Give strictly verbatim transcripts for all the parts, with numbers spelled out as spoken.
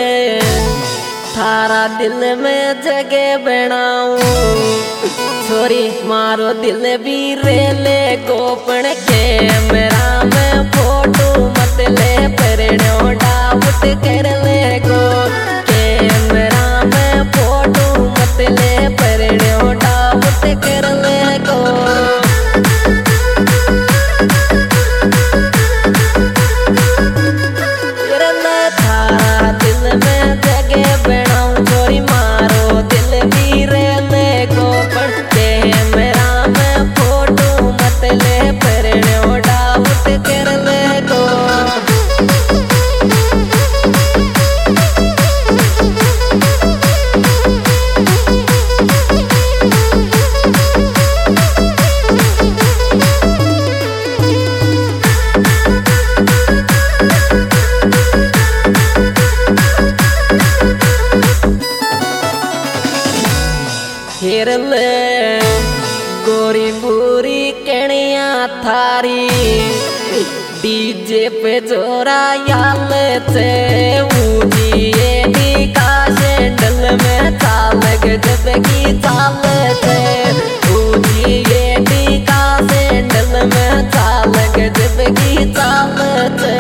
थारा दिल में जगह बनाऊं छोरी मारो दिल भी रेले गोपन कैमरा में फोटो मत ले परनो डाउट कर ले गो कैमरा में फोटो मत ले परनो डाउट कर ले गो गोरी पूरी कणिया थारी डीजे पे जोरा याल थे ऊंची दी का शेंडल में चाल गजब की चाल थे ऊंची दी का शेंडल में चाल गजब की चाल थे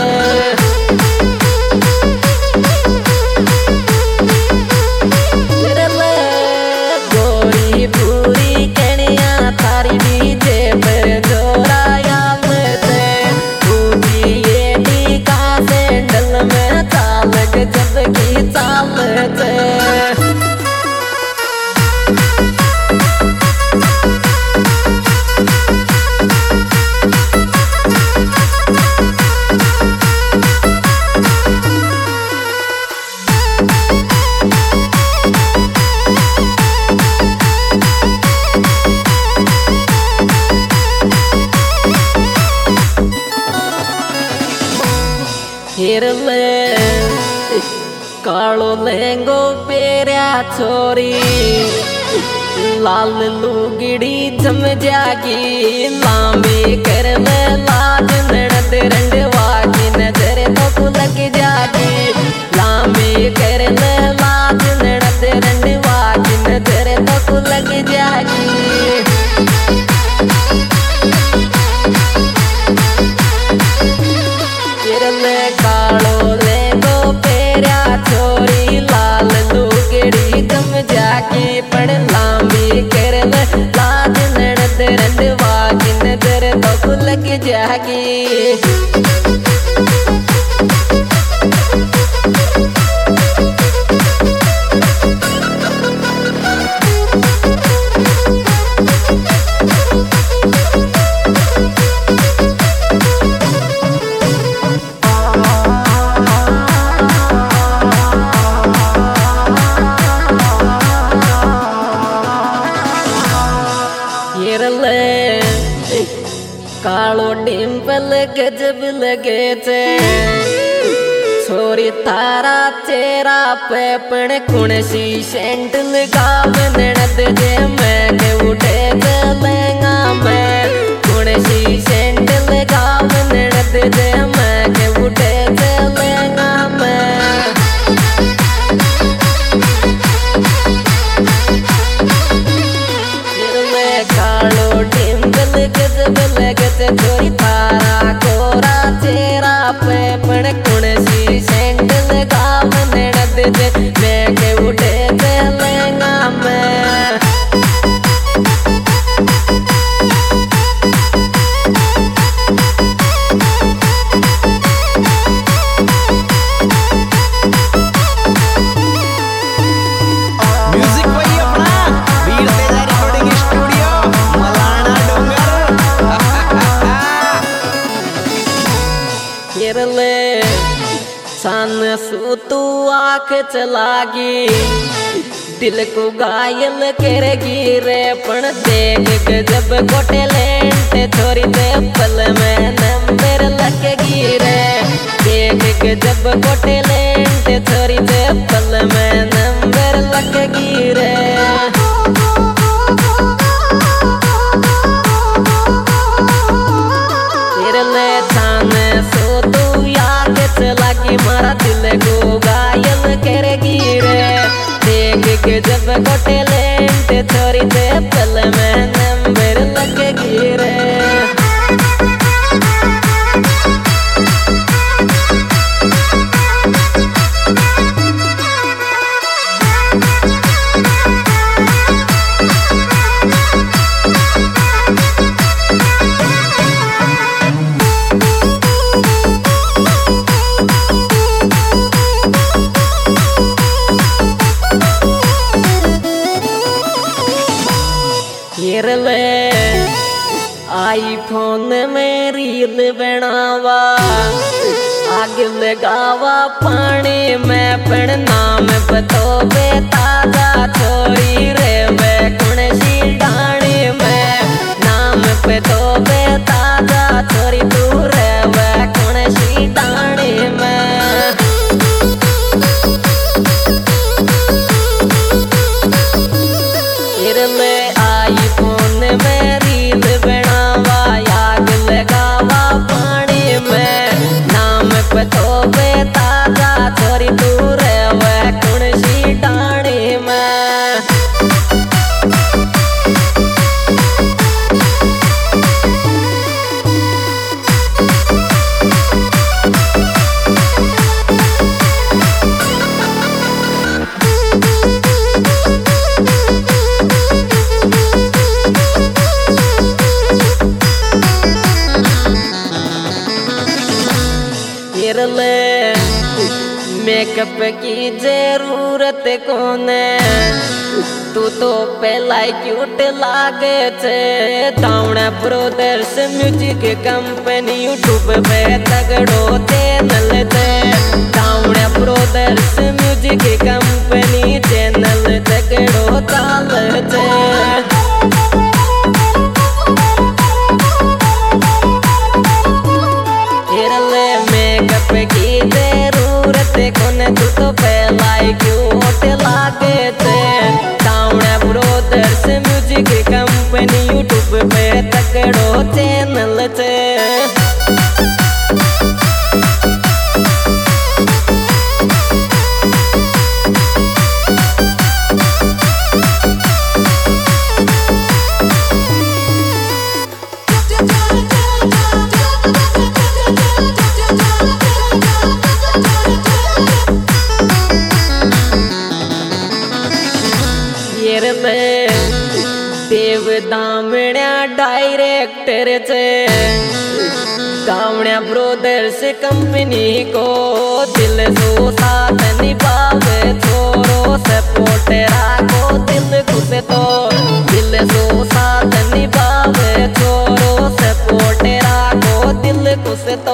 जब की चालते हिरले कालो लेंगो पेरिया छोरी लाल लुगड़ी जम जागी लांबी कर में लाज नड़द रंडवा की नजर तो लग जागी लांबी कर में लाज नड़द रंडवा की नजर तो लग जागी कालो लेंगो पेरिया छोरी लाल लुगड़ी जम जाके पड़ लांबी कर लाज नड़द रंडवा की नजर तो लग जागी कालो डिम्पल गजब लगे थे छोरी तारा चेहरा पे पण कुणसी सेंट लगाव नड़द जे मैं के उठे लहंगा में कुणसी सेंट लगाव नड़द जे मैं के उठे लहंगा में कालो डिम्पल गजब लगत छोरी तारा कोरा चेहरा पे पण कुणसी सेंट लगाव नड़द जे मैं के उठे लहंगा में सान सू तू आँख चलागी दिल को घायल करेगी रे पण देख जब गोटे लेंट छोरी दे पल में नंबर लगेगी रे देख जब गोटे लेंट छोरी दे पल में नंबर लगेगी रे मारा दिल को घायल करे आईफोन में रील बनावा, आग लगावा पानी में पण नाम बतोबे ताजा छोरी रे वे कौन सी डाणी में नाम पे तो बे ताजा छोरी तू रे वे कौन सी डाणी में। इरले आईफोन में रील बनावा, आग लगावा पानी में नाम पे तो बे ताजा छोरी तू रे वे कौन सी डाणी में। इरले मेकअप की जरूरत कोने, तू तो पहला क्यूट लागे छे। Tawda brothers music company YouTube पे तगड़ो चैनल छे। Tawda brothers music company channel तगड़ो चाल छे। की जरूरत कोने, तू तो पहला क्यूट लागे थे। Tawda brothers music company YouTube पे तगड़ो चैनल छे। देव दामण्या डायरेक्टर छे। दामण्या ब्रदर्स कंपनी को दिल सो साथ निभावे छोरो सपोर्ट राखो दिल खुश तो दिल सो साथ निभावे छोरो सपोर्ट राखो दिल खुश तो।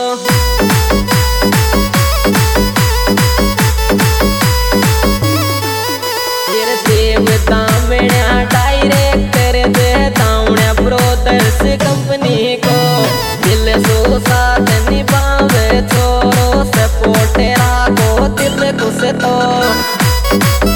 देव दामण्या डायरेक्टर दे दामण्या ब्रदर्स कंपनी को दिल सो साथ निभावे छोरो सपोर्ट राखो दिल खुश तो।